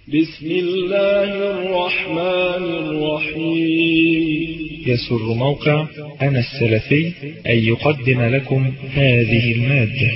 بسم الله الرحمن الرحيم. يسر موقع أنا السلفي أن يقدم لكم هذه المادة.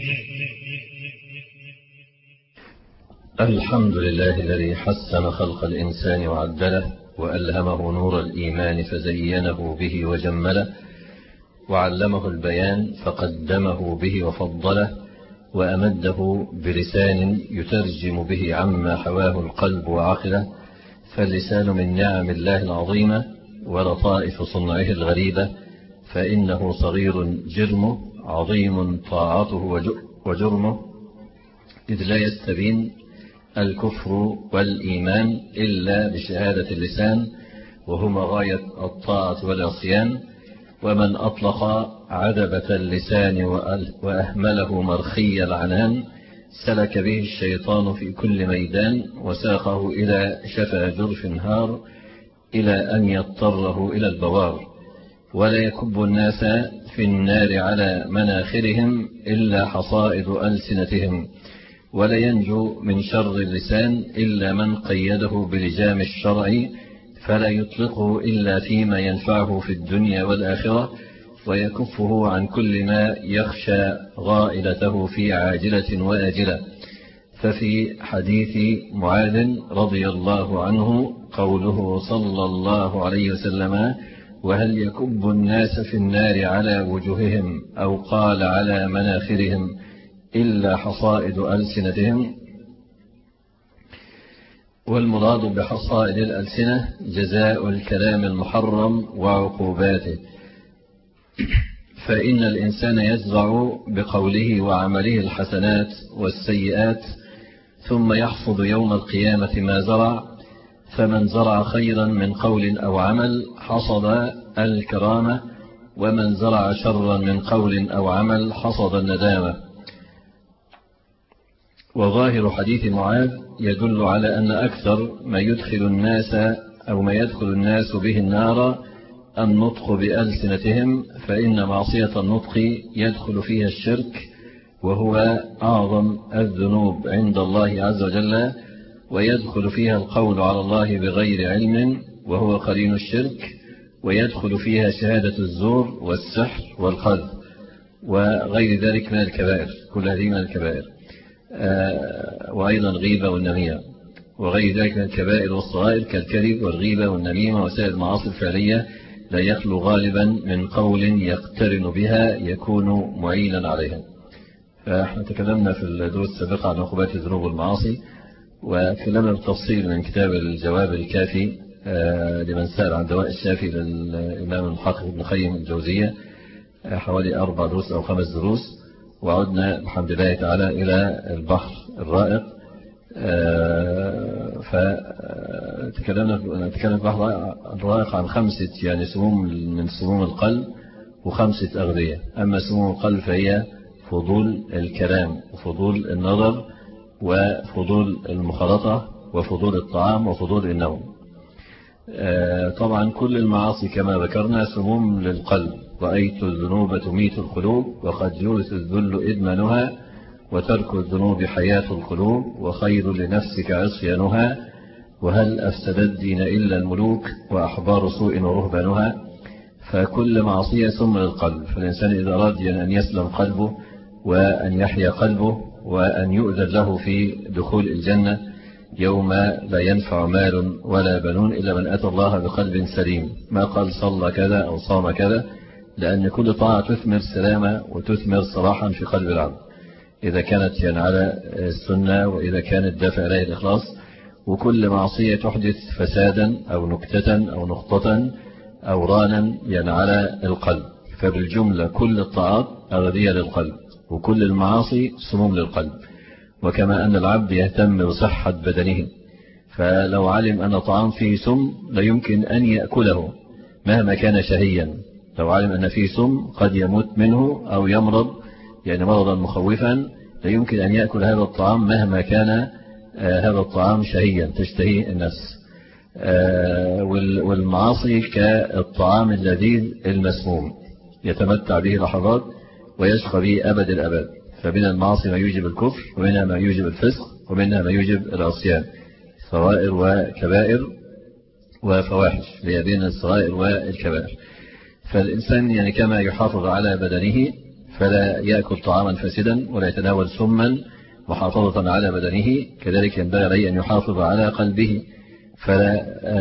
الحمد لله الذي حسن خلق الإنسان وعدله وألهمه نور الإيمان فزينه به وجمله، وعلمه البيان فقدمه به وفضله، وأمده بلسان يترجم به عما حواه القلب وعقله. فاللسان من نعم الله العظيمة ولطائف صنعه الغريبة، فإنه صغير جرمه عظيم طاعته وجرمه، إذ لا يستبين الكفر والإيمان إلا بشهادة اللسان، وهما غاية الطاعة والعصيان. ومن أطلق عذبة اللسان وأهمله مرخي العنان سلك به الشيطان في كل ميدان، وساقه إلى شفا جرف هار، إلى أن يضطره إلى البوار. ولا يكب الناس في النار على مناخرهم إلا حصائد ألسنتهم، ولا ينجو من شر اللسان إلا من قيده بلجام الشرع، فلا يطلقه إلا فيما ينفعه في الدنيا والآخرة، ويكفه عن كل ما يخشى غائلته في عاجلة وآجلة. ففي حديث معاذ رضي الله عنه قوله صلى الله عليه وسلم: وهل يكب الناس في النار على وجوههم أو قال على مناخرهم إلا حصائد ألسنتهم. والمراد بحصائد الألسنة جزاء الكلام المحرم وعقوباته، فإن الإنسان يزرع بقوله وعمله الحسنات والسيئات، ثم يحصد يوم القيامة ما زرع. فمن زرع خيرا من قول أو عمل حصد الكرامة، ومن زرع شرا من قول أو عمل حصد الندامة. وظاهر حديث معاذ يدل على أن أكثر ما يدخل الناس به النار النطق بألسنتهم، فإن معصية النطق يدخل فيها الشرك، وهو أعظم الذنوب عند الله عز وجل، ويدخل فيها القول على الله بغير علم، وهو قرين الشرك، ويدخل فيها شهادة الزور والسحر والقذف وغير ذلك من الكبائر، كل هذه من الكبائر. وأيضا الغيبة والنميمة وغير ذلك من الكبائر والصغائر كالكذب والغيبة والنميمة وسائر المعاصي الفعلية، لا يخلو غالبا من قول يقترن بها يكون معينا عليها. فاحنا تكلمنا في الدروس السابقة عن عقوبات الذنوب والمعاصي، وتكلمنا بالتفصيل من كتاب الجواب الكافي لمن سأل عن دواء الشافي للإمام المحقق ابن قيم الجوزية، حوالي 4 دروس أو 5 دروس. وعدنا بحمد الله تعالى إلى البحر الرائق، نتكلم في البحر الرائق عن 5 يعني سموم من سموم القلب و5 أغذية. أما سموم القلب فهي فضول الكلام وفضول النظر وفضول المخالطة وفضول الطعام وفضول النوم. طبعا كل المعاصي كما ذكرنا سموم للقلب. رأيت الذنوب تميت القلوب، وقد يورث الذل إدمانها، وترك الذنوب حياة القلوب، وخير لنفسك عصيانها، وهل أفسد الدين إلا الملوك، وأحبار سوء ورهبانها. فكل معصية سم للقلب، فالإنسان إذا أراد أن يسلم قلبه وأن يحيا قلبه وأن يؤذن له في دخول الجنة يوم لا ينفع مال ولا بنون إلا من أتى الله بقلب سليم، ما قال صلى كذا أو صام كذا، لأن كل طاعة تثمر سلامة وتثمر صلاحا في قلب العبد، إذا كانت يعني على السنة، وإذا كانت دافع إليه الإخلاص. وكل معصية تحدث فسادا أو نكتة أو نقطة أو رانا يعني على القلب. فبالجملة كل الطاعات أغذية للقلب، وكل المعاصي سموم للقلب. وكما أن العبد يهتم بصحة بدنه، فلو علم أن طعام فيه سم لا يمكن أن يأكله مهما كان شهيا. لو علم أن فيه سم قد يموت منه أو يمرض يعني مرضا مخوفا، لا يمكن أن يأكل هذا الطعام مهما كان هذا الطعام شهيا تشتهيه النفس. والمعاصي كالطعام اللذيذ المسموم يتمتع به لحظات ويشقى به أبد الأبد. فمن المعاصي ما يوجب الكفر، ومنها ما يوجب الفسق، ومنها ما يوجب العصيان. صغائر وكبائر وفواحش، هي بين الصغائر والكبائر. فالإنسان يعني كما يحافظ على بدنه فلا يأكل طعاما فاسدا ولا يتناول سما محافظة على بدنه، كذلك ينبغي عليه أن يحافظ على قلبه فلا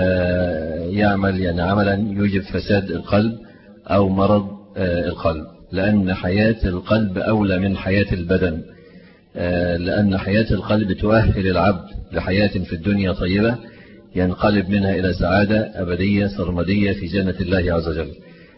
يعمل يعني عملا يوجب فساد القلب أو مرض القلب، لأن حياة القلب أولى من حياة البدن، لأن حياة القلب تؤهل العبد لحياة في الدنيا طيبة ينقلب منها إلى سعادة أبدية سرمدية في جنة الله عز وجل.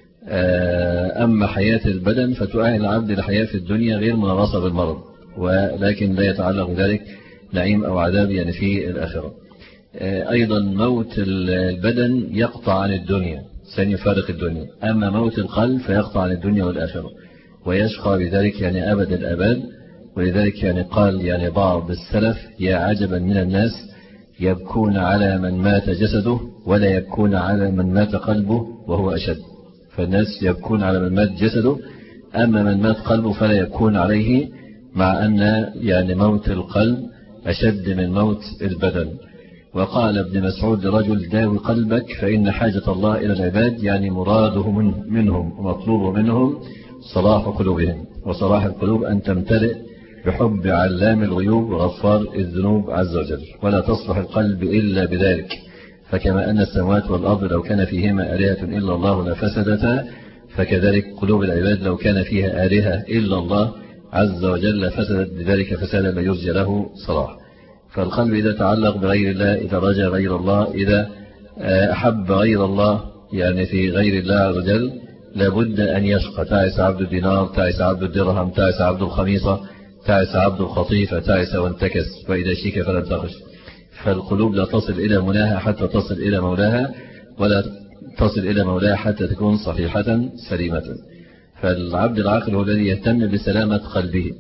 أما حياة البدن فتؤهل العبد لحياة في الدنيا غير منغصة بالمرض، ولكن لا يتعلق ذلك نعيم أو عذاب يعني في الآخرة. أيضا موت البدن يقطع عن الدنيا، سيفارق الدنيا، أما موت القلب فيقطع عن الدنيا والآخرة ويشقى بذلك يعني أبد الأبد. ولذلك يعني قال يعني بعض السلف: يا عجبا من الناس يبكون على من مات جسده ولا يبكون على من مات قلبه وهو أشد. فالناس يبكون على من مات جسده، أما من مات قلبه فلا يبكون عليه، مع أن يعني موت القلب أشد من موت البدن. وقال ابن مسعود لرجل: داوي قلبك فإن حاجة الله إلى العباد، يعني مراده منهم ومطلوب منهم صلاح قلوبهم، وصلاح القلوب أن تمتلئ بحب علام الغيوب وغفار الذنوب عز وجل، ولا تصلح القلب إلا بذلك. فكما أن السماوات والأرض لو كان فيهما آلهة إلا الله لفسدتا، فكذلك قلوب العباد لو كان فيها آلهة إلا الله عز وجل لفسدت، بذلك فسادا لا يرجى له صلاح. فالقلب إذا تعلق بغير الله، إذا رجى غير الله، إذا أحب غير الله يعني في غير الله عز وجل، لابد أن يشقى. تعس عبد الدينار، تعس عبد الدرهم، تعس عبد الخميصة، تعس عبد الخطيفة، تعس وانتكس، وإذا شيك فلن تخش. فالقلوب لا تصل إلى مناها حتى تصل إلى مولاها، ولا تصل إلى مولاها حتى تكون صحيحة سليمة. فالعبد العاقل هو الذي يهتم بسلامة قلبه،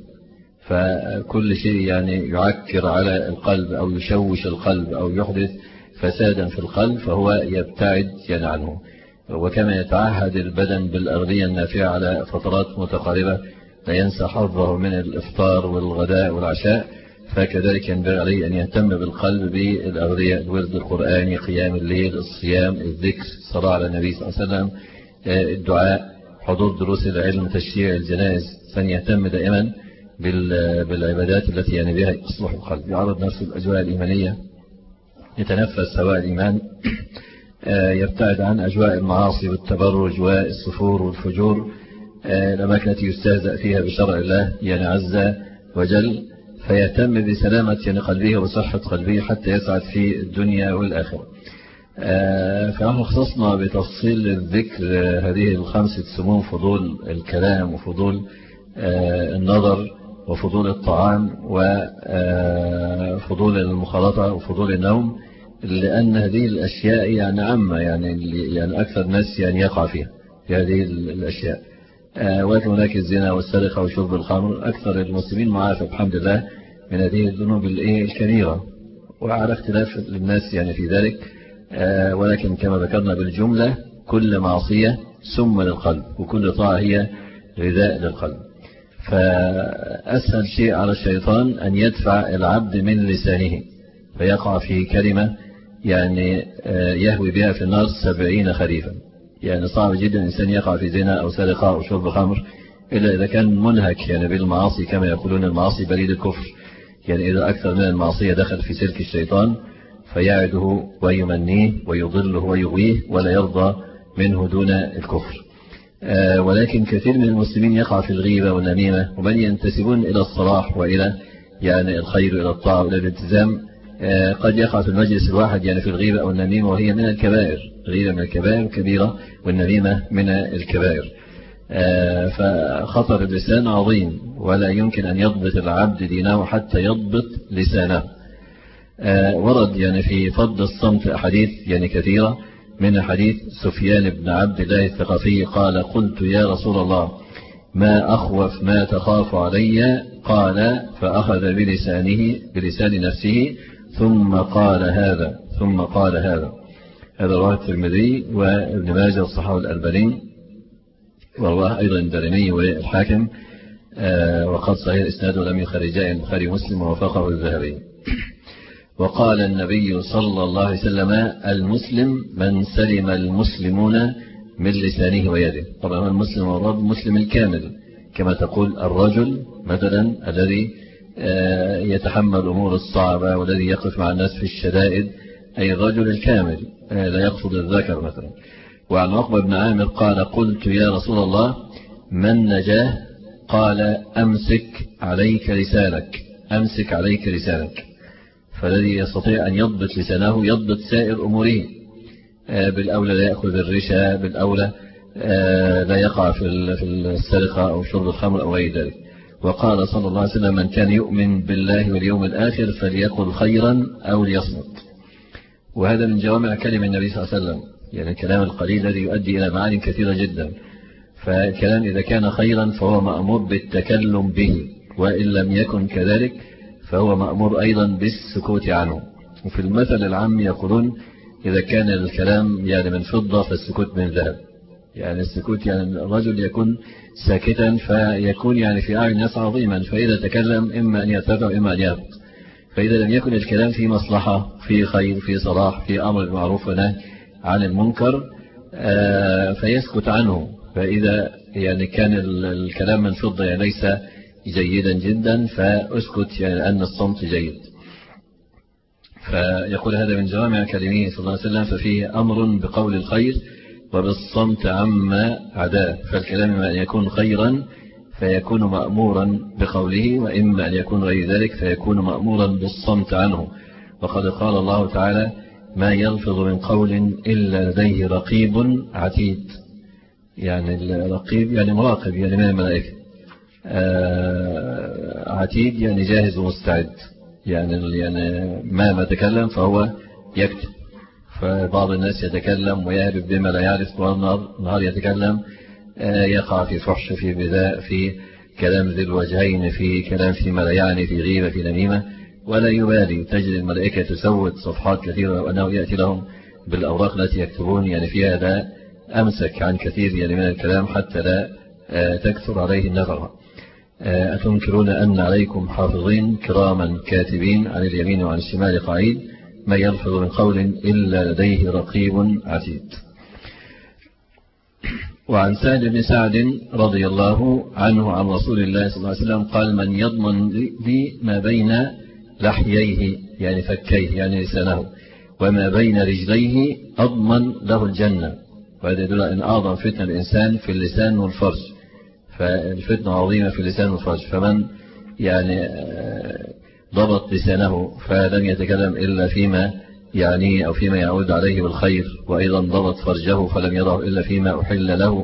فكل شيء يعني يعكر على القلب أو يشوش القلب أو يحدث فسادا في القلب فهو يبتعد يعني عنه. وكما يتعهد البدن بالأغذية النافعة على فترات متقاربة لا ينسى حظه من الإفطار والغداء والعشاء، فكذلك ينبغي عليه أن يهتم بالقلب بالأغذية، الورد القرآني، قيام الليل، الصيام، الذكر، الصلاة على النبي صلى الله عليه وسلم، الدعاء، حضور دروس العلم، تشييع الجنائز. فليهتم دائما بالعبادات التي يعني بها يصلح القلب، يعرض نفسه الأجواء الإيمانية، يتنفس هواء الإيمان، يبتعد عن أجواء المعاصي والتبرج والسفور والفجور، الأماكن التي يستهزأ فيها بشرع الله يعني عز وجل، فيهتم بسلامة يعني قلبه وصحة قلبه حتى يسعد في الدنيا والآخرة. فنحن خصصنا بتفصيل الذكر هذه الخمسة سموم: فضول الكلام، وفضول النظر، وفضول الطعام، وفضول المخالطة، وفضول النوم، لأن هذه الأشياء يعني عامة، يعني أكثر الناس يعني يقع فيها في هذه الأشياء. ولكن هناك الزنا والسرقة وشرب الخمر، أكثر المسلمين معافى بحمد الله من هذه الذنوب الكبيرة، وعلى اختلاف الناس يعني في ذلك، ولكن كما ذكرنا بالجملة كل معصية سم للقلب، وكل طاعة هي غذاء للقلب. فأسهل شيء على الشيطان أن يدفع العبد من لسانه فيقع في كلمة يعني يهوي بها في النار 70 خريفا. يعني صعب جدا الإنسان يقع في زنا أو سرقة أو شرب خمر إلا إذا كان منهك يعني بالمعاصي، كما يقولون المعاصي بريد الكفر. يعني إذا أكثر من المعصية دخل في سلك الشيطان فيعده ويمنيه ويضله ويغويه ولا يرضى منه دون الكفر. ولكن كثير من المسلمين يقع في الغيبة والنميمة، ومن ينتسبون إلى الصلاح وإلى يعني الخير وإلى الطاعة وإلى الالتزام قد يقع في المجلس الواحد يعني في الغيبة أو النميمة، وهي من الكبائر. الغيبة من الكبائر كبيرة، والنميمة من الكبائر. فخطر اللسان عظيم، ولا يمكن أن يضبط العبد دينه حتى يضبط لسانه. ورد يعني في فضل الصمت أحاديث يعني كثيرة، من حديث سفيان بن عبد الله الثقفي قال: قلت يا رسول الله ما أخوف ما تخاف علي؟ قال: فأخذ بلسان نفسه ثم قال هذا ثم قال هذا. هذا رواه الترمذي وابن ماجه والصحاح الألباني، ورواه أيضا الدارمي والحاكم، وقد صحيح إسناده لم يخرجاه البخاري ومسلم ووافقه الذهبي. وقال النبي صلى الله عليه وسلم المسلم من سلم المسلمون من لسانه ويده. طبعا المسلم والرب مسلم الكامل، كما تقول الرجل مثلا الذي يتحمل الأمور الصعبة والذي يقف مع الناس في الشدائد، أي الرجل الكامل لا يقصد الذكر مثلا. وعن عقبة بن عامر قال قلت يا رسول الله من نجاه؟ قال أمسك عليك لسانك، أمسك عليك لسانك. فالذي يستطيع أن يضبط لسانه يضبط سائر أموره، بالأولى لا يأخذ الرشا، بالأولى لا يقع في السرقة أو شرب الخمر أو غير ذلك. وقال صلى الله عليه وسلم من كان يؤمن بالله واليوم الآخر فليقل خيرا أو ليصمت. وهذا من جوامع كلم النبي صلى الله عليه وسلم، يعني الكلام القليل الذي يؤدي إلى معاني كثيرة جدا. فالكلام إذا كان خيرا فهو مأمور بالتكلم به، وإن لم يكن كذلك فهو مأمور أيضا بالسكوت عنه. وفي المثل العام يقولون إذا كان الكلام يعني من فضة فالسكوت من ذهب. يعني السكوت يعني الرجل يكون ساكتا فيكون يعني في أعين الناس عظيما، فإذا تكلم إما أن يرتفع وإما أن يهبط. فإذا لم يكن الكلام في مصلحة، في خير، في صلاح، في أمر بالمعروف ونهي عن المنكر فيسكت عنه. فإذا يعني كان الكلام من فضة يعني ليس جيدا جدا فأسكت، يعني لأن الصمت جيد. فيقول هذا من جوامع كلمه صلى الله عليه وسلم، ففيه أمر بقول الخير وبالصمت عما عداه. فالكلام إما أن يكون خيرا فيكون مأمورا بقوله، وإما أن يكون غير ذلك فيكون مأمورا بالصمت عنه. وقد قال الله تعالى ما يلفظ من قول إلا لديه رقيب عتيد. يعني الرقيب يعني مراقب، يعني من الملائكة. عتيد يعني جاهز ومستعد، يعني ما تكلم فهو يكتب. فبعض الناس يتكلم ويهرب بما لا يعرف، والنهار يتكلم يقع في فحش، في بذاء، في كلام ذي الوجهين، في كلام فيما لا يعني، في غيبة، في نميمة، ولا يبالي. تجد الملائكة تسود صفحات كثيرة وأنه يأتي لهم بالأوراق التي يكتبون يعني فيها لا أمسك عن كثير يعني من الكلام حتى لا تكثر عليه النفقة. أتنكرون أن عليكم حافظين كراما كاتبين عن اليمين وعن الشمال قعيد ما يلفظ من قول إلا لديه رقيب عتيد. وعن سهل بن سعد رضي الله عنه عن رسول الله صلى الله عليه وسلم قال من يضمن لي ما بين لحييه يعني فكيه يعني لسانه وما بين رجليه أضمن له الجنة. وهذا يدل أن أعظم فتنة الإنسان في اللسان والفرج، فالفتنة عظيمة في اللسان والفرج. فمن يعني ضبط لسانه فلم يتكلم إلا فيما يعني أو فيما يعود عليه بالخير، وأيضا ضبط فرجه فلم يضعه إلا فيما أحل له،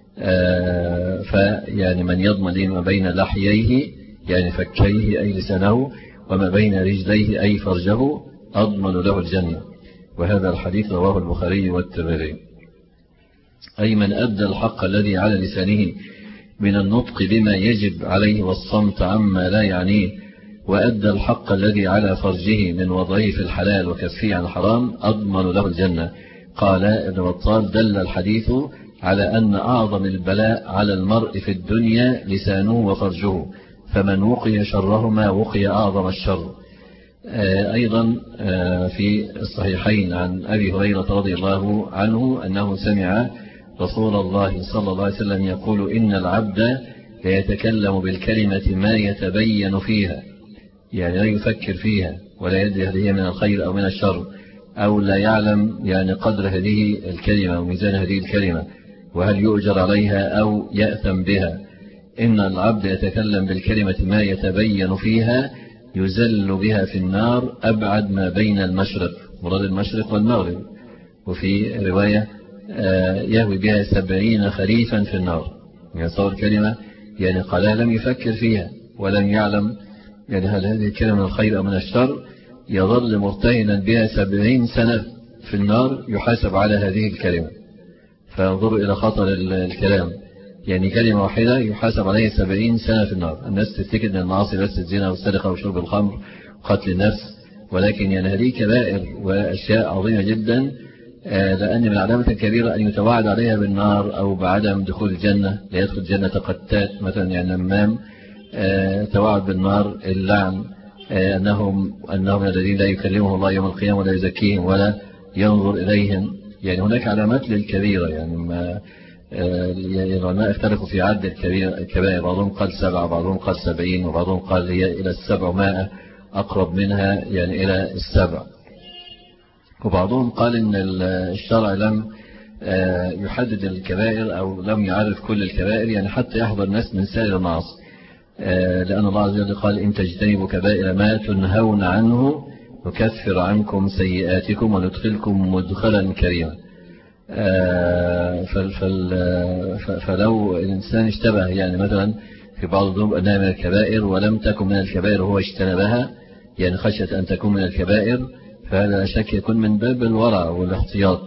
فيعني من يضمن لي ما بين لحييه يعني فكيه أي لسانه وما بين رجليه أي فرجه أضمن له الجنة. وهذا الحديث رواه البخاري والترمذي. أي من أدى الحق الذي على لسانه من النطق بما يجب عليه والصمت عما لا يعنيه، وأدى الحق الذي على فرجه من وضعه في الحلال وكفه عن الحرام أضمن له الجنة. قال ابن بطال دل الحديث على أن أعظم البلاء على المرء في الدنيا لسانه وفرجه، فمن وقي شرهما وقي أعظم الشر. أيضا في الصحيحين عن أبي هريرة رضي الله عنه أنه سمع رسول الله صلى الله عليه وسلم يقول إن العبد ليتكلم بالكلمة ما يتبين فيها، يعني لا يفكر فيها ولا يدري هل هي من الخير أو من الشر، أو لا يعلم يعني قدر هذه الكلمة وميزان هذه الكلمة وهل يؤجر عليها أو يأثم بها. إن العبد يتكلم بالكلمة ما يتبين فيها يزل بها في النار أبعد ما بين المشرق، مراد المشرق والمغرب، وفي رواية يهوي بها 70 خريفا في النار. يعني صور كلمة يعني قالها لم يفكر فيها ولم يعلم يعني هل هذه الكلمة من الخير أو من الشر، يظل مرتهنا بها 70 سنة في النار يحاسب على هذه الكلمة. فانظروا إلى خطر الكلام، يعني كلمة واحدة يحاسب عليه 70 سنة في النار. الناس تفتكر أن المعاصي بس الزنا والسرقة وشرب الخمر وقتل النفس، ولكن يعني هذه كبائر وأشياء عظيمة جدا، لأن من علامة كبيرة أن يتوعد عليها بالنار أو بعدم دخول الجنة. لا يدخل الجنة قتات مثلا يعني نمام، توعد بالنار اللعن أنهم الذين لا يكلمهم الله يوم القيامة ولا يزكيهم ولا ينظر إليهم. يعني هناك علامات للكبيرة، يعني ما العلماء اختلفوا في عد الكبائر، بعضهم قال 7، بعضهم قال 70، وبعضهم قال هي إلى 700 أقرب منها يعني إلى 7. وبعضهم قال إن الشرع لم يحدد الكبائر أو لم يعرف كل الكبائر، يعني حتى يحضر الناس من سائر المعاصي، لأن الله عز وجل قال إن تجتنبوا كبائر ما تنهون عنه نكفر عنكم سيئاتكم وندخلكم مدخلا كريما. فلو الإنسان اشتبه يعني مثلا في بعض الذنوب أنها من الكبائر ولم تكن من الكبائر وهو اجتنبها، يعني خشية أن تكون من الكبائر، فهذا لا شك يكون من باب الورع والاحتياط.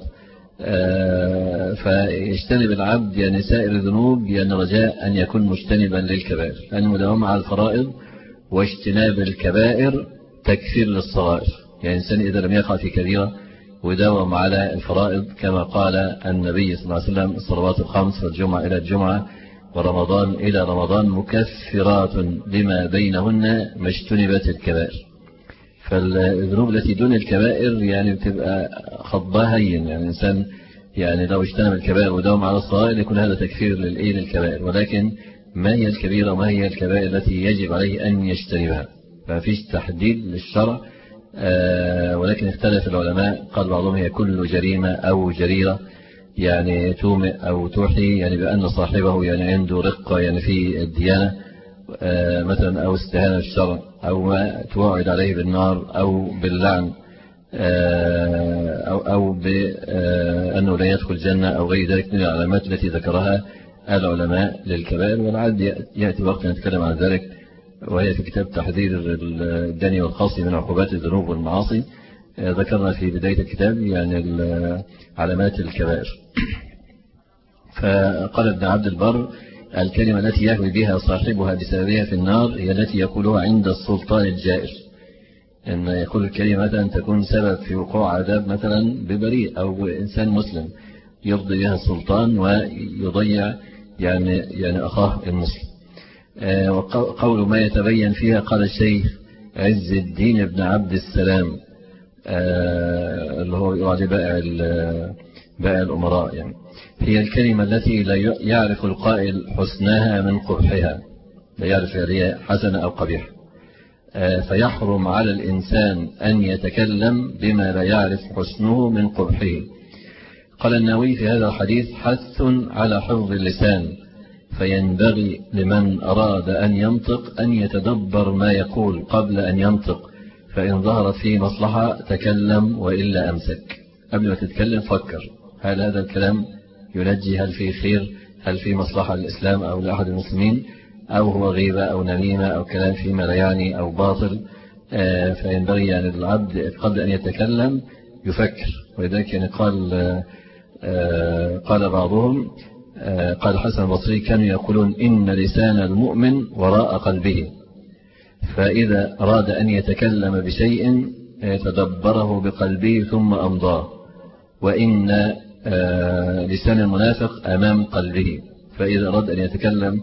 فيجتنب العبد يعني سائر الذنوب يعني رجاء أن يكون مجتنبا للكبائر، لأن مداومة على الفرائض واجتناب الكبائر تكفير للصغائر. يعني الإنسان إذا لم يقع في كبيرة وداوم على الفرائض كما قال النبي صلى الله عليه وسلم الصلوات الخمس والجمعة إلى الجمعة ورمضان إلى رمضان مكفرات لما بينهن ما اجتنبت الكبائر. فالذنوب التي دون الكبائر يعني بتبقى خطبها هين، يعني الإنسان يعني لو اجتنب الكبائر وداوم على الصغائر يكون هذا تكفير للكبائر. ولكن ما هي الكبيرة وما هي الكبائر التي يجب عليه أن يجتنبها؟ ففيش تحديد للشرع، ولكن اختلف العلماء، قال بعضهم هي كل جريمة أو جريرة يعني تومئ أو توحي يعني بأن صاحبه يعني عنده رقة يعني في الديانة مثلا، أو استهانة بالشرع، أو ما توعد عليه بالنار أو باللعن، أو بأنه لا يدخل الجنة أو غير ذلك من العلامات التي ذكرها العلماء للكبائر. والعد يأتي وقت نتكلم عن ذلك، وهي في كتاب تحذير الدني والخاصي من عقوبات الذنوب والمعاصي. ذكرنا في بداية الكتاب يعني علامات الكبائر. فقال ابن عبد البر الكلمة التي يهوي بها صاحبها بسببها في النار هي التي يقولها عند السلطان الجائر، أن يقول الكلمة مثلا تكون سبب في وقوع عذاب مثلا ببريء أو إنسان مسلم، يفضي بها السلطان ويضيع يعني أخاه المسلم. وقول ما يتبين فيها قال الشيخ عز الدين بن عبد السلام اللي هو يقول بائع الأمراء، يعني هي الكلمة التي لا يعرف القائل حسنها من قبحها، لا يعرف هي حسنة أو قبيحة، فيحرم على الإنسان أن يتكلم بما لا يعرف حسنه من قبحه. قال النووي في هذا الحديث حث على حفظ اللسان، فينبغي لمن أراد أن ينطق أن يتدبر ما يقول قبل أن ينطق، فإن ظهرت فيه مصلحة تكلم وإلا أمسك. قبل ما تتكلم فكر، هل هذا الكلام ينجي، هل فيه خير، هل فيه مصلحة للإسلام أو لأحد المسلمين، أو هو غيبة أو نميمة أو كلام فيما لا يعني أو باطل. فينبغي يعني العبد قبل أن يتكلم يفكر. ولذلك يعني قال بعضهم، قال الحسن البصري كانوا يقولون إن لسان المؤمن وراء قلبه، فإذا أراد أن يتكلم بشيء تدبره بقلبه ثم أمضاه، وإن لسان المنافق أمام قلبه، فإذا أراد أن يتكلم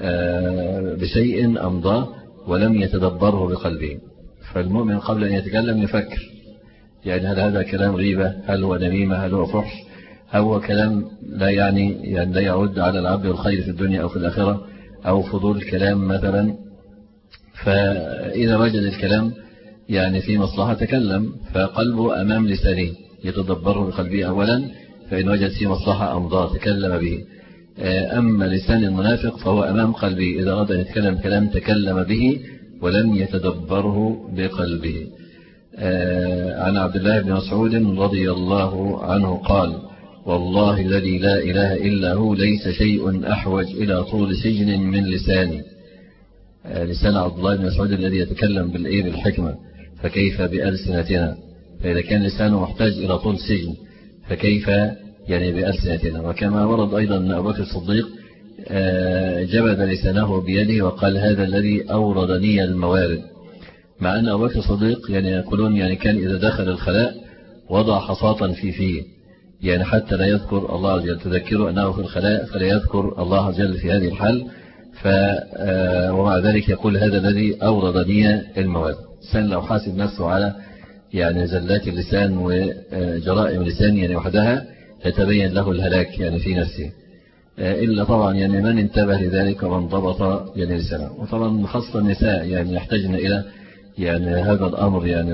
بشيء أمضاه ولم يتدبره بقلبه. فالمؤمن قبل أن يتكلم يفكر، يعني هل هذا كلام غيبة، هل هو نميمة، هل هو فحش، هل هو كلام لا يعني لا يعود على العبد الخير في الدنيا أو في الآخرة، أو فضول الكلام مثلا. فإذا وجد الكلام يعني في مصلحة تكلم، فقلبه أمام لسانه يتدبره بقلبه أولا، فإن وجد فيه مصلحة أمضاه تكلم به. أما لسان المنافق فهو أمام قلبه، إذا أراد أن يتكلم كلام تكلم به ولم يتدبره بقلبه. عن عبد الله بن مسعود رضي الله عنه قال والله الذي لا إله إلا هو ليس شيء أحوج إلى طول سجن من لساني. لسان عبد الله بن مسعود الذي يتكلم بالحكمة، فكيف بألسنتنا؟ فإذا كان لسانه محتاج إلى طول سجن فكيف يعني بألسنتنا؟ وكما ورد أيضا أن أبو بكر الصديق جبد لسانه بيده وقال هذا الذي أوردني الموارد، مع أن أبو بكر الصديق يعني يقولون يعني كان إذا دخل الخلاء وضع حصاة في فيه، يعني حتى لا يذكر الله عز وجل، تذكره أنه في الخلاء فلا يذكر الله عز وجل في هذه الحال. ومع ذلك يقول هذا الذي أوردني الموارد. الإنسان لو حاسب نفسه على يعني زلات اللسان وجرائم اللسان يعني وحدها يتبين له الهلاك يعني في نفسه، إلا طبعا يعني من انتبه لذلك ومن ضبط يعني لسانه. وطبعا خاصة النساء يعني يحتاجن إلى يعني هذا الأمر، يعني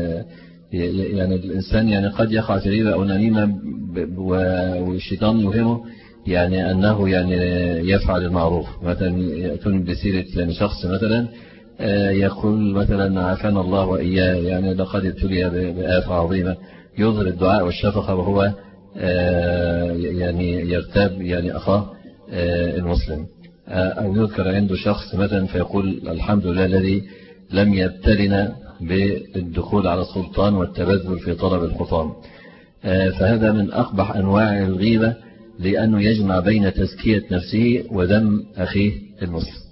الإنسان يعني قد يقع في غيبة أو نميمة والشيطان يوهمه يعني أنه يعني يفعل المعروف. مثلا يأتون بسيرة يعني شخص مثلا يقول مثلا عافانا الله وإياه يعني لقد ابتلي بآفة عظيمة، يظهر الدعاء والشفقة وهو يعني يرتاب يعني أخاه المسلم. أو يذكر عنده شخص مثلا فيقول الحمد لله الذي لم يبتلنا بالدخول على السلطان والتبذل في طلب الحطام. فهذا من أقبح أنواع الغيبة، لأنه يجمع بين تزكية نفسه وذم أخيه المسلم.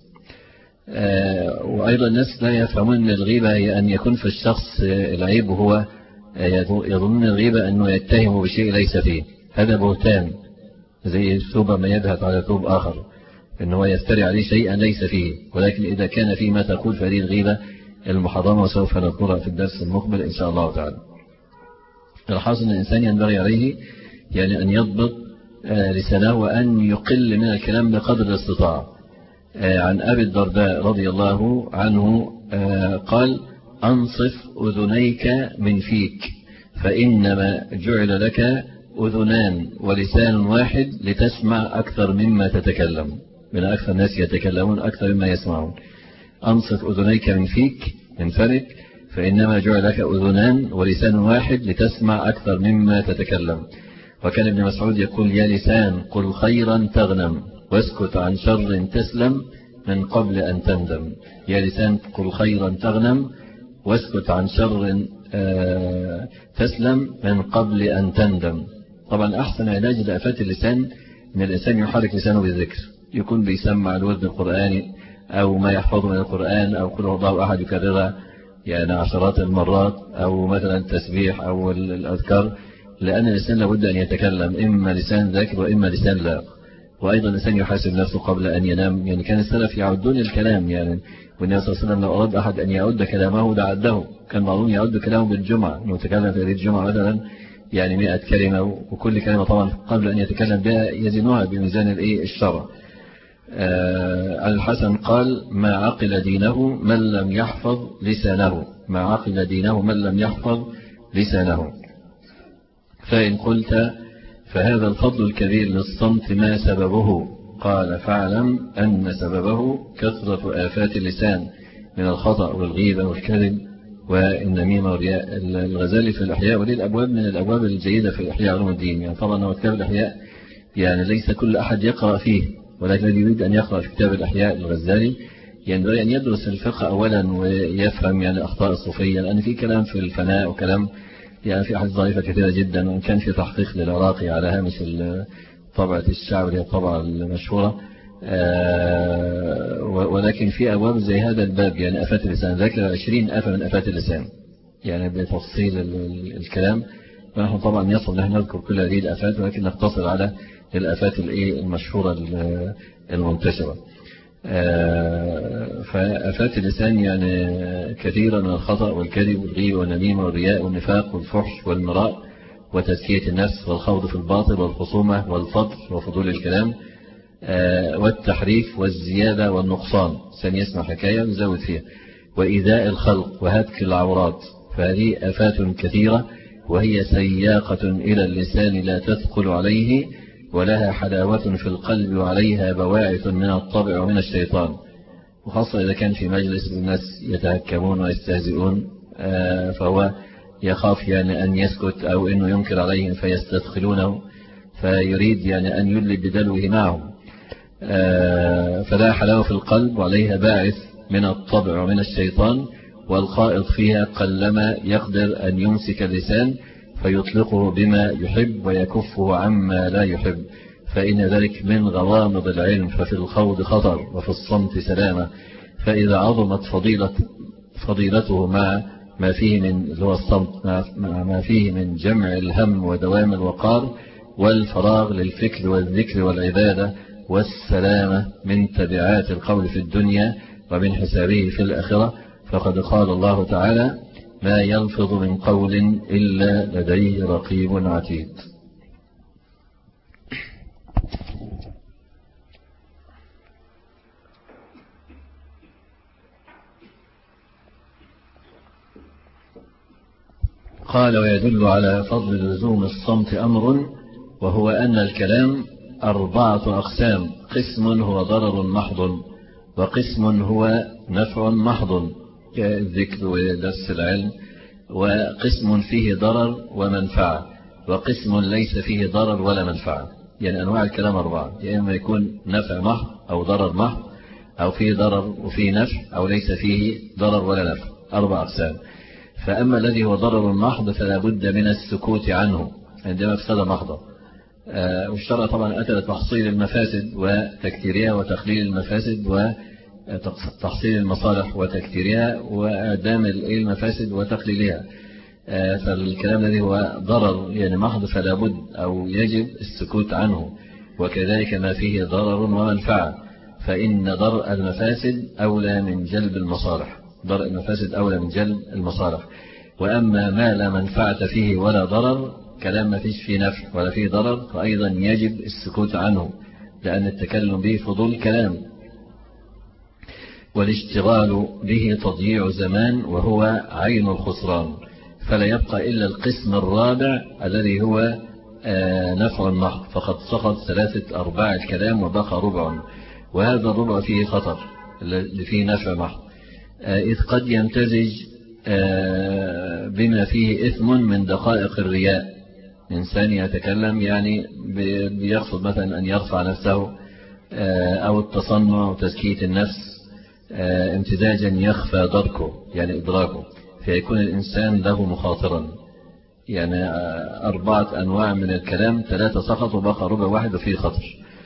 وأيضا الناس لا يفهمون أن الغيبة هي أن يكون في الشخص العيب، وهو يظن الغيبة أنه يتهم بشيء ليس فيه. هذا بهتان، زي ثوب ما يذهب على ثوب آخر، أنه يفتري عليه شيئا ليس فيه. ولكن إذا كان فيه ما تقول فهذه الغيبة المحرمة، وسوف نذكرها في الدرس المقبل إن شاء الله تعالى. الحاصل أن الإنسان ينبغي عليه يعني أن يضبط لسانه وأن يقل من الكلام بقدر الاستطاعة. عن أبي الدرداء رضي الله عنه قال: أنصف أذنيك من فيك، فإنما جعل لك أذنان ولسان واحد لتسمع أكثر مما تتكلم. من أكثر الناس يتكلمون أكثر مما يسمعون. أنصف أذنيك من فيك من فمك، فإنما جعل لك أذنان ولسان واحد لتسمع أكثر مما تتكلم. وكان ابن مسعود يقول: يا لسان قل خيرا تغنم، واسكت عن شر تسلم من قبل أن تندم. يا لسان قل خيرا تغنم، واسكت عن شر تسلم من قبل أن تندم. طبعا أحسن علاج لآفات اللسان أن الإنسان يحرك لسانه بالذكر، يكون بيسمع الورد القرآني أو ما يحفظه من القرآن، أو قل هو الله أحد يكررها يعني عشرات المرات، أو مثلا التسبيح أو الأذكار. لأن الإنسان لابد أن يتكلم، إما لسان ذاكر وإما لسان لا. وأيضا الإنسان يحاسب نفسه قبل أن ينام. يعني كان السلف يعدون الكلام، يعني والنبي صلى الله عليه وسلم لو أراد أحد أن يعد كلامه لعده. كان معلوم يعد كلامه بالجمعة، إنه يتكلم في هذه الجمعة مثلا يعني 100 كلمة، وكل كلمة طبعا قبل أن يتكلم بها يزنها بميزان الشرع. على الحسن قال: ما عقل دينه من لم يحفظ لسانه، ما عقل دينه من لم يحفظ لسانه. فإن قلت فهذا الفضل الكبير للصمت ما سببه؟ قال: فاعلم أن سببه كثرة آفات اللسان من الخطأ والغيبة والكذب والنميمة والرياء. الغزالي في الإحياء، ودي الأبواب من الأبواب الجيدة في الإحياء علوم الدين. يعني طبعا هو كتاب الإحياء يعني ليس كل أحد يقرأ فيه، ولكن الذي يريد أن يقرأ في كتاب الإحياء الغزالي ينبغي أن يدرس الفقه أولا ويفهم يعني أخطاء الصوفية، لأن في كلام في الفناء وكلام يعني في أحاديث ضعيفة كثيرة جدا. وإن كان في تحقيق للعراقي على هامش طبعة الشعب اللي هي الطبعة المشهورة، ولكن في أبواب زي هذا الباب يعني آفات اللسان، ذكر 20 آفة من آفات اللسان يعني بتفصيل الكلام. ونحن طبعا يصل نحن نذكر كل هذه الآفات، ولكن نقتصر على الآفات المشهورة المنتشرة. فآفات اللسان يعني كثيرا من الخطأ والكذب والغيبة والنميمة والرياء والنفاق والفحش والمراء وتزكية النفس والخوض في الباطل والخصومة والفضل وفضول الكلام والتحريف والزيادة والنقصان. سن يسمع حكاية ويزود فيها، وإيذاء الخلق وهتك العورات. فهذه آفات كثيرة، وهي سياقة إلى اللسان لا تثقل عليه، ولها حلاوة في القلب وعليها بواعث من الطبع ومن الشيطان. وخاصة إذا كان في مجلس الناس يتهكمون ويستهزئون، فهو يخاف يعني أن يسكت أو أنه ينكر عليهم فيستثقلونه، فيريد يعني أن يدلي بدلوه معهم. فلا حلاوة في القلب وعليها باعث من الطبع ومن الشيطان، والخائض فيها قلما يقدر أن يمسك اللسان فيطلقه بما يحب ويكفه عما لا يحب، فإن ذلك من غوامض العلم. ففي الخوض خطر وفي الصمت سلامة. فإذا عظمت فضيلته مع ما فيه من اللي هو الصمت، مع ما فيه من جمع الهم ودوام الوقار والفراغ للفكر والذكر والعبادة والسلامة من تبعات القول في الدنيا ومن حسابه في الآخرة، فقد قال الله تعالى: ما يلفظ من قول إلا لديه رقيب عتيد. قال: ويدل على فضل لزوم الصمت أمر، وهو أن الكلام 4 أقسام: قسم هو ضرر محض، وقسم هو نفع محض كالذكر ودرس العلم، وقسم فيه ضرر ومنفعة، وقسم ليس فيه ضرر ولا منفعة. يعني أنواع الكلام 4: يا إما يكون نفع محض أو ضرر محض، أو فيه ضرر وفيه نفع، أو ليس فيه ضرر ولا نفع. 4 أقسام. فأما الذي هو ضرر محض فلا بد من السكوت عنه عندما مفسدة محضة. والشرع طبعا أتى لتحصيل المفاسد وتكتيرها، وتقليل المفاسد وتحصيل المصالح وتكتيرها، وإعدام المفاسد وتقليلها. فالكلام الذي هو ضرر يعني محض فلا بد أو يجب السكوت عنه، وكذلك ما فيه ضرر ومنفعة، فإن درء المفاسد أولى من جلب المصالح. درء المفاسد أولى من جلب المصالح. وأما ما لا منفعة فيه ولا ضرر، كلام ما فيش فيه نفع ولا فيه ضرر، فأيضا يجب السكوت عنه، لأن التكلم به فضول كلام، والاشتغال به تضييع زمان وهو عين الخسران. فلا يبقى إلا القسم الرابع الذي هو نفع محض، فقد سقط 3/4 الكلام وبقى ربع، وهذا الربع فيه خطر اللي فيه نفع محض، إذ قد يمتزج بما فيه إثم من دقائق الرياء. إنسان يتكلم يعني بيقصد مثلا أن يرفع نفسه، أو التصنع وتزكية النفس، امتزاجا يخفى دركه يعني إدراكه، فيكون الإنسان له مخاطرا. يعني 4 أنواع من الكلام، 3 سقط وبقى ربع واحد وفيه خطر.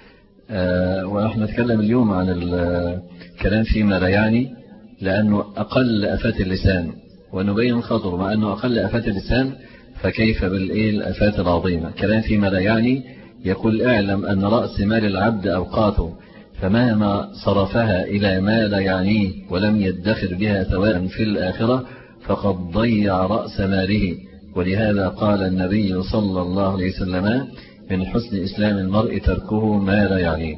ونحن نتكلم اليوم عن الكلام فيما لا يعني، لأنه أقل آفات اللسان، ونبين خطر مع أنه أقل آفات اللسان، فكيف بالآفات العظيمة. كلام فيما لا يعني يقول: اعلم أن رأس مال العبد أوقاته، فمهما صرفها إلى ما لا يعنيه ولم يدخر بها ثوابا في الآخرة فقد ضيع رأس ماله. ولهذا قال النبي صلى الله عليه وسلم: من حسن إسلام المرء تركه ما لا يعنيه.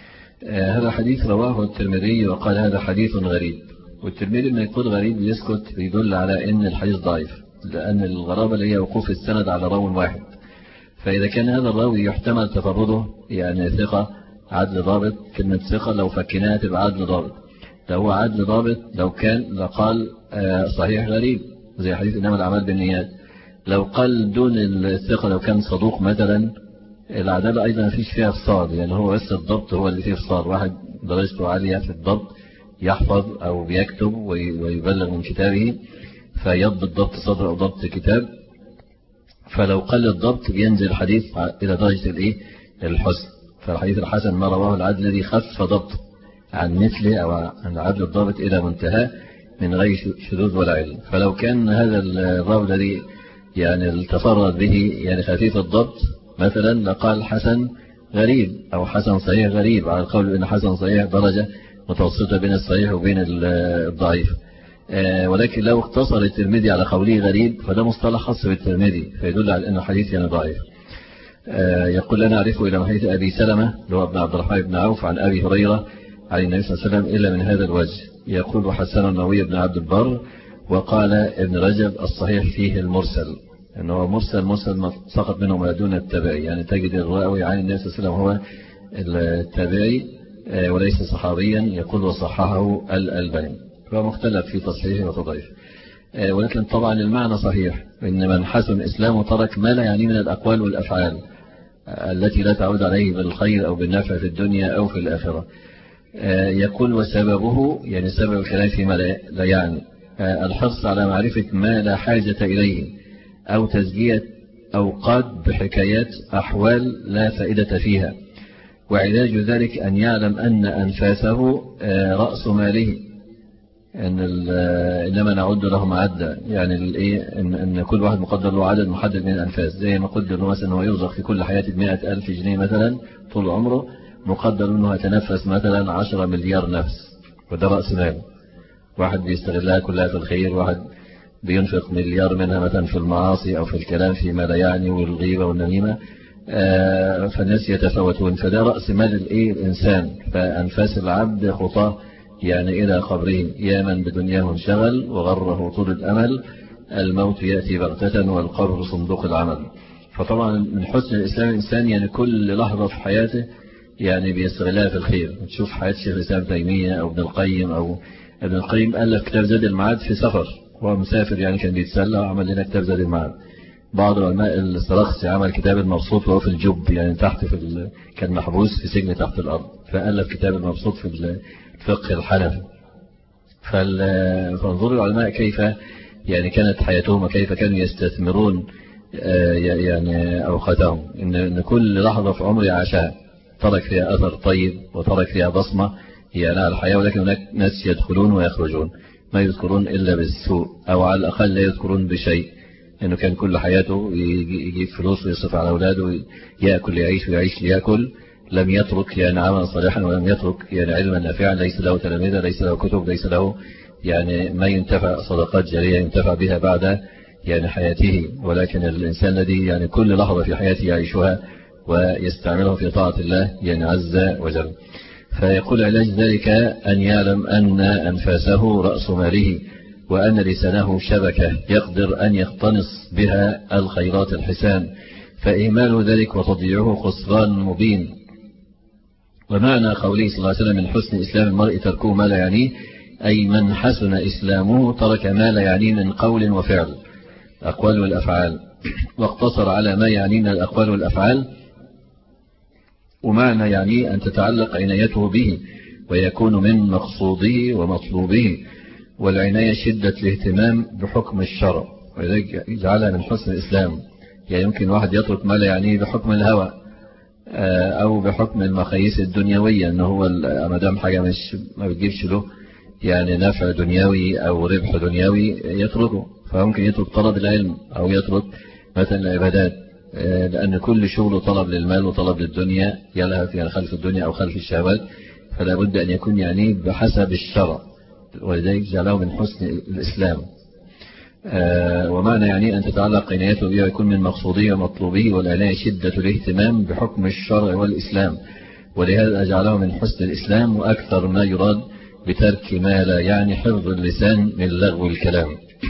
هذا حديث رواه الترمذي وقال هذا حديث غريب. والترمذي لما يقول غريب يسكت يدل على أن الحديث ضعيف، لأن الغرابة اللي هي وقوف السند على راو واحد. فإذا كان هذا الراوي يحتمل تفرده، يعني ثقة عدل ضابط، كلمة ثقة لو فكناها تبقى عدل ضابط، لو هو عدل ضابط لو كان لقال صحيح غريب زي حديث إنما الأعمال بالنيات. لو قال دون الثقة لو كان صدوق مثلا، العدالة أيضا مفيش فيها فصال، يعني هو بس الضبط هو اللي فيه فصال. واحد درجته عالية في الضبط يحفظ أو بيكتب ويبلغ من كتابه فيضبط ضبط صدر أو ضبط كتاب، فلو قل الضبط بينزل الحديث إلى درجة الحسن. فالحديث الحسن ما رواه العدل الذي خف ضبط عن مثله أو عن عدل الضابط إلى منتهى من غير شذوذ ولا علم. فلو كان هذا الراوي الذي يعني التفرد به يعني خفيف الضبط مثلا لقال حسن غريب أو حسن صحيح غريب، على القول أن حسن صحيح درجة متوسطة بين الصحيح وبين الضعيف. ولكن لو اقتصر الترمذي على قوله غريب فده مصطلح خاص بالترمذي، فيدل على أنه حديث يعني ضعيف. يقول لا نعرفه إلى حديث أبي سلمة اللي هو ابن عبد الرحمن بن عوف عن أبي هريرة عن النبي صلى الله عليه وسلم إلا من هذا الوجه. يقول حسن النووي بن عبد البر وقال ابن رجب الصحيح فيه المرسل، أنه مرسل ما سقط منه ما دون التابعي، يعني تجد الراوي عن النبي صلى الله عليه وسلم هو التابعي وليس صحابيا. يقول وصححه الألباني، فهو مختلف في تصحيحه وتضعيفه. ولكن طبعا المعنى صحيح، إن من حسن إسلامه ترك ما لا يعني من الأقوال والأفعال التي لا تعود عليه بالخير أو بالنفع في الدنيا أو في الآخرة. يقول وسببه يعني سبب الكلام فيما لا يعني الحرص على معرفة ما لا حاجة إليه، أو تزكية أوقات بحكايات أحوال لا فائدة فيها، وعلاج ذلك أن يعلم أن أنفاسه رأس ماله، إنما نعد لهم عدا، يعني إن كل واحد مقدر له عدد محدد من الأنفاس، زي ما قدر له مثلا هو يرزق في كل حياة 100,000 جنيه مثلا طول عمره، مقدر أنه يتنفس مثلا 10 مليار نفس، وده رأس ماله. واحد بيستغلها كلها في الخير، واحد بينفق مليار منها مثلا في المعاصي أو في الكلام فيما لا يعني والغيبة والنميمة. فالناس يتفاوتون. فده رأس مال الإنسان. فأنفاس العبد خطاه يعني إلى قبره، يا من بدنياه انشغل وغره طول الأمل، الموت يأتي بغتة والقبر صندوق العمل. فطبعا من حسن الإسلام الإنسان يعني كل لحظة في حياته يعني بيستغلها في الخير. تشوف حياة شيخ الإسلام تيمية أو ابن القيم، أو ابن القيم ألف كتاب زاد المعاد في سفر، هو مسافر يعني كان بيتسلى وعمل لنا كتاب زاد المعاد. بعض العلماء السرخسي عمل كتاب المبسوط وهو في الجب، يعني تحت كان محبوس في سجن تحت الأرض، فألف كتاب المبسوط في الفقه الحنفي. فانظر العلماء كيف يعني كانت حياتهم وكيف كانوا يستثمرون يعني أوقاتهم، إن كل لحظة في عمره عاشها ترك فيها أثر طيب وترك فيها بصمة هي على الحياة. ولكن هناك ناس يدخلون ويخرجون ما يذكرون إلا بالسوء، أو على الأقل لا يذكرون بشيء، إنه كان كل حياته يجيب فلوس ويصرف على أولاده، يأكل يعيش ويعيش ليأكل، لم يترك يعني عملا صالحا، ولم يترك يعني علما نافعا، ليس له تلاميذ، ليس له كتب، ليس له يعني ما ينتفع صدقات جارية ينتفع بها بعد يعني حياته. ولكن الإنسان الذي يعني كل لحظة في حياته يعيشها ويستعملها في طاعة الله يعني عز وجل. فيقول علاج ذلك أن يعلم أن أنفاسه رأس ماله، وأن لسانه شبكة يقدر أن يقتنص بها الخيرات الحسان، فإهمال ذلك وتضييعه خسران مبين. ومعنى قوله صلى الله عليه وسلم من حسن إسلام المرء تركه ما لا يعنيه، أي من حسن إسلامه ترك ما لا يعنيه من قول وفعل، الأقوال والأفعال، واقتصر على ما يعنيه من الأقوال والأفعال. ومعنى يعني أن تتعلق عنايته به ويكون من مقصوده ومطلوبه، والعناية شدة الاهتمام بحكم الشرع، ولذلك يجعلها من حسن الإسلام. يعني يمكن واحد يترك ما لا يعنيه بحكم الهوى أو بحكم المقاييس الدنيوية، أنه هو ما دام حاجة مش ما بتجيبش له يعني نفع دنيوي أو ربح دنيوي يتركه. فممكن يترك طلب العلم أو يترك مثلا العبادات، لأن كل شغله طلب للمال وطلب للدنيا، يلهث يعني خلف الدنيا أو خلف الشهوات، فلا بد أن يكون يعني بحسب الشرع، ولذلك جعله من حسن الإسلام. ومعنى يعني أن تتعلق عنايته به ويكون من مقصوده ومطلوبه، والعناية شدة الاهتمام بحكم الشرع والإسلام، ولهذا جعله من حسن الإسلام. وأكثر ما يراد بترك ما لا يعني حفظ اللسان من لغو الكلام.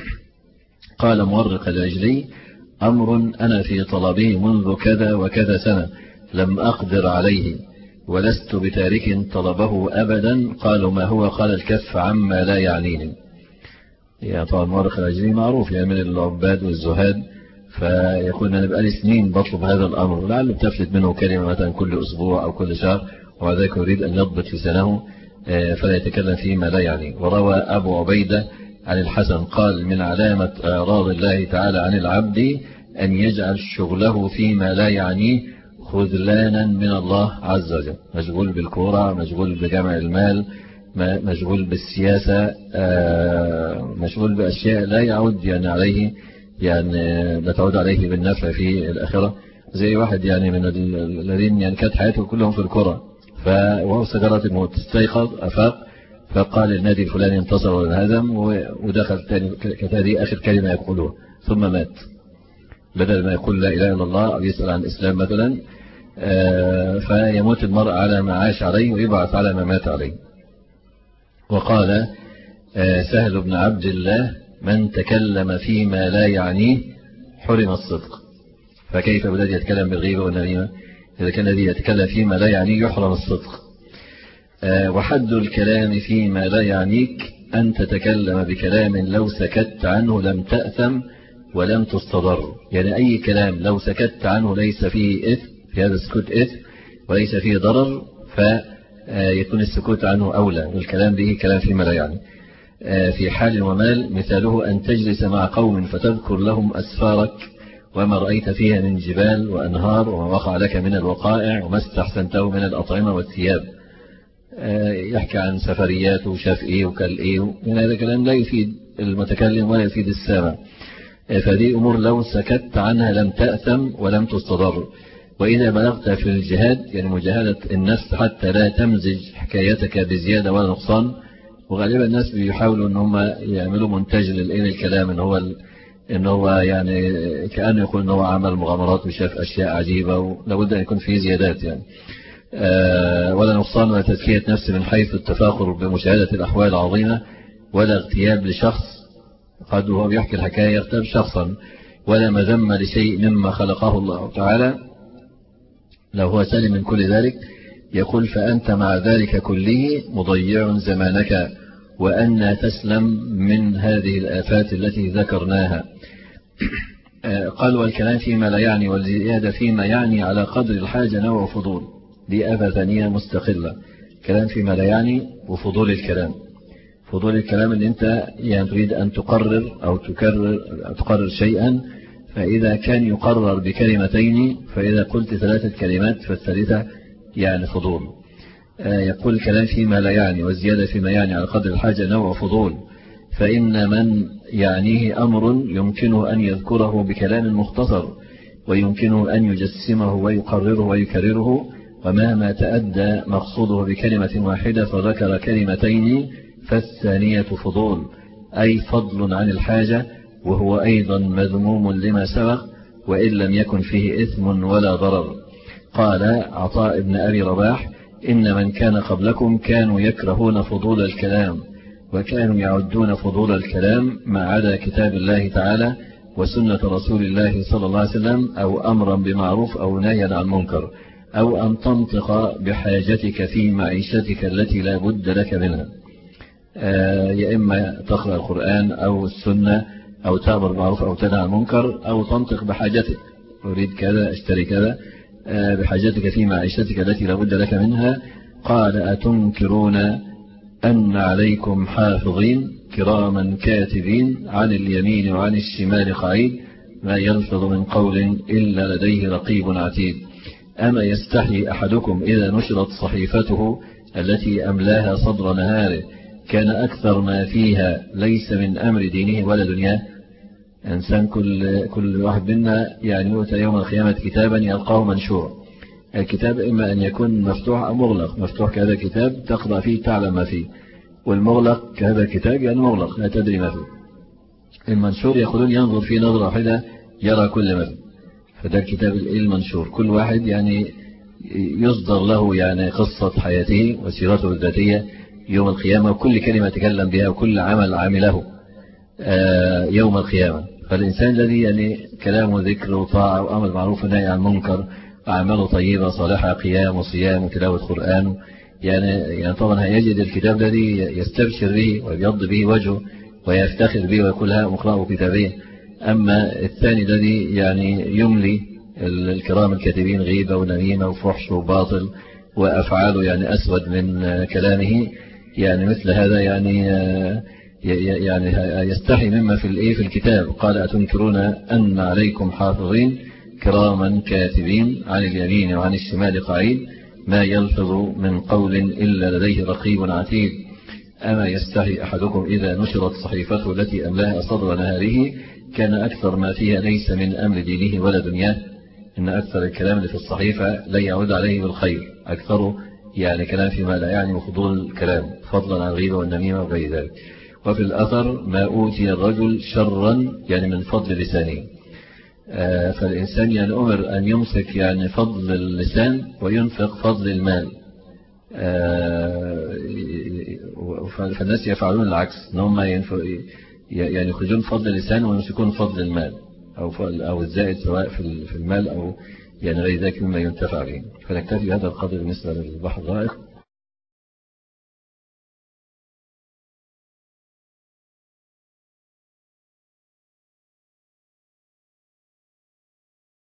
قال مورق العجلي: أمر أنا في طلبه منذ كذا وكذا سنة لم أقدر عليه، ولست بتارك طلبه أبدا. قالوا: ما هو؟ قال: الكف عما لا يعنيني. يعني طبعا مورق العجلي معروف يعني من العباد والزهاد، فيقول أنا بقالي سنين بطلب هذا الأمر، لعله بتفلت منه كلمة مثلا كل أسبوع أو كل شهر، ومع ذلك يريد أن يضبط لسانه فلا يتكلم فيما لا يعني. وروى أبو عبيدة عن الحسن قال: من علامة أعراض الله تعالى عن العبد أن يجعل شغله فيما لا يعنيه خذلانا من الله عز وجل، مشغول بالكورة، مشغول بجمع المال، مشغول بالسياسة، مشغول بأشياء لا يعود يعني عليه يعني لا تعود عليه بالنفع في الآخرة. زي واحد يعني من الذين يعني كانت حياته كلهم في الكرة، وهو سجرات الموت استيقظ أفاق فقال: النادي الفلاني انتصر وانهزم، ودخل تاني كانت هذه آخر كلمة يقولها، ثم مات. بدل ما يقول لا إله إلا الله أو يسأل عن الإسلام مثلا، فيموت المرء على ما عاش عليه ويبعث على ما مات عليه. وقال سهل بن عبد الله: من تكلم فيما لا يعنيه حرم الصدق. فكيف بالذي يتكلم بالغيبة والنميمة؟ إذا كان الذي يتكلم فيما لا يعنيه يحرم الصدق. وحد الكلام فيما لا يعنيك أن تتكلم بكلام لو سكت عنه لم تأثم ولم تستضر. يعني أي كلام لو سكت عنه ليس فيه إثم، في هذا السكوت إثم وليس فيه ضرر، فيكون السكوت عنه أولى، والكلام به كلام فيما لا يعني. في حال ومال مثاله أن تجلس مع قوم فتذكر لهم أسفارك وما رأيت فيها من جبال وأنهار وما وقع لك من الوقائع وما استحسنته من الأطعمة والثياب. يحكي عن سفريات وشاف إيه وكل إيه، من هذا الكلام لا يفيد المتكلم ولا يفيد السامع. فدي أمور لو سكت عنها لم تأثم ولم تستضر. وإذا بلغت في الجهاد يعني مجاهدة النفس حتى لا تمزج حكايتك بزيادة ولا نقصان، وغالبا الناس بيحاولوا ان هم يعملوا منتج للكلام ان هو يعني كأنه يقول ان هو عمل مغامرات وشاف اشياء عجيبة، ولابد ان يكون فيه زيادات يعني. ولا نقصان ولا تزكية نفس من حيث التفاخر بمشاهدة الأحوال العظيمة، ولا اغتياب لشخص قد وهو بيحكي الحكاية يغتاب شخصا، ولا مذمة لشيء مما خلقه الله تعالى لو هو سالم من كل ذلك. يقول فأنت مع ذلك كله مضيع زمانك، وأن تسلم من هذه الآفات التي ذكرناها. قال والكلام فيما لا يعني والزيادة فيما يعني على قدر الحاجة نوع فضول، دي آفة ثانية مستقلة. كلام فيما لا يعني وفضول الكلام. فضول الكلام ان انت يعني تريد ان تقرر او تقرر شيئا، فاذا كان يقرر بكلمتين، فاذا قلت 3 كلمات فالثالثة يعني فضول. يقول الكلام فيما لا يعني والزيادة فيما يعني على قدر الحاجة نوع فضول، فإن من يعنيه أمر يمكنه أن يذكره بكلام مختصر، ويمكنه أن يجسمه ويقرره ويكرره، ومهما تأدى مقصوده بكلمة واحدة فذكر كلمتين فالثانية فضول، أي فضل عن الحاجة، وهو أيضا مذموم لما سبق وإن لم يكن فيه إثم ولا ضرر. قال عطاء بن أبي رباح إن من كان قبلكم كانوا يكرهون فضول الكلام، وكانوا يعدون فضول الكلام ما عدا كتاب الله تعالى وسنة رسول الله صلى الله عليه وسلم أو أمرا بمعروف أو نهيا عن منكر، أو أن تنطق بحاجتك في معيشتك التي لا بد لك منها، يا إما تقرأ القرآن أو السنة أو تأمر بالمعروف أو تنهى عن المنكر، أو تنطق بحاجتك، أريد كذا اشتري كذا، بحاجتك في معيشتك التي لا بد لك منها. قال أتنكرون أن عليكم حافظين كراما كاتبين عن اليمين وعن الشمال قعيد ما يلفظ من قول إلا لديه رقيب عتيد. أما يستحي أحدكم إذا نشرت صحيفته التي أملاها صدر نهاره كان أكثر ما فيها ليس من أمر دينه ولا دنياه. إنسان كل واحد منا يعني يؤتى يوم القيامة كتابا يلقاه منشور. الكتاب إما أن يكون مفتوح أو مغلق. مفتوح كهذا الكتاب تقرأ فيه تعلم ما فيه، والمغلق كهذا الكتاب يعني مغلق لا تدري ما فيه. المنشور يقولون ينظر فيه نظرة واحدة يرى كل ما فيه، فده الكتاب المنشور. كل واحد يعني يصدر له يعني قصة حياته وسيرته الذاتية يوم القيامة، وكل كلمة تكلم بها وكل عمل عمله يوم القيامة. فالإنسان الذي يعني كلامه ذكر وطاعة وأمر معروف ونهي عن منكر أعماله طيبة صالحة قيام وصيام وتلاوة قرآن، يعني طبعا هيجد الكتاب الذي يستبشر به ويبيض به وجهه ويفتخر به ويقول ها مقرأ كتابية. أما الثاني الذي يعني يملي الكرام الكاتبين غيبة ونميمة وفحش وباطل وأفعاله يعني أسود من كلامه، يعني مثل هذا يعني يستحي مما في الكتاب. قال أتنكرون أن عليكم حافظين كراما كاتبين عن اليمين وعن الشمال قعيد ما يلفظ من قول إلا لديه رقيب عتيد. أما يستحي أحدكم إذا نشرت صحيفته التي أملاها صدر نهاره كان أكثر ما فيها ليس من أمر دينه ولا دنياه. إن أكثر الكلام اللي في الصحيفة لا يعود عليه بالخير، أكثره يعني كلام فيما لا يعني وفضول الكلام فضلا عن الغيبة والنميمة وغير ذلك. وفي الأثر ما أوتي الرجل شرا يعني من فضل لسانه. فالإنسان يعني أمر أن يمسك يعني فضل اللسان وينفق فضل المال. فالناس يفعلون العكس، أنهم يعني يخرجون فضل اللسان ويمسكون فضل المال أو الزائد سواء في المال أو يعني غير ذلك مما ينتفع به. فنكتفي بهذا القدر بالنسبة للبحر الرائق.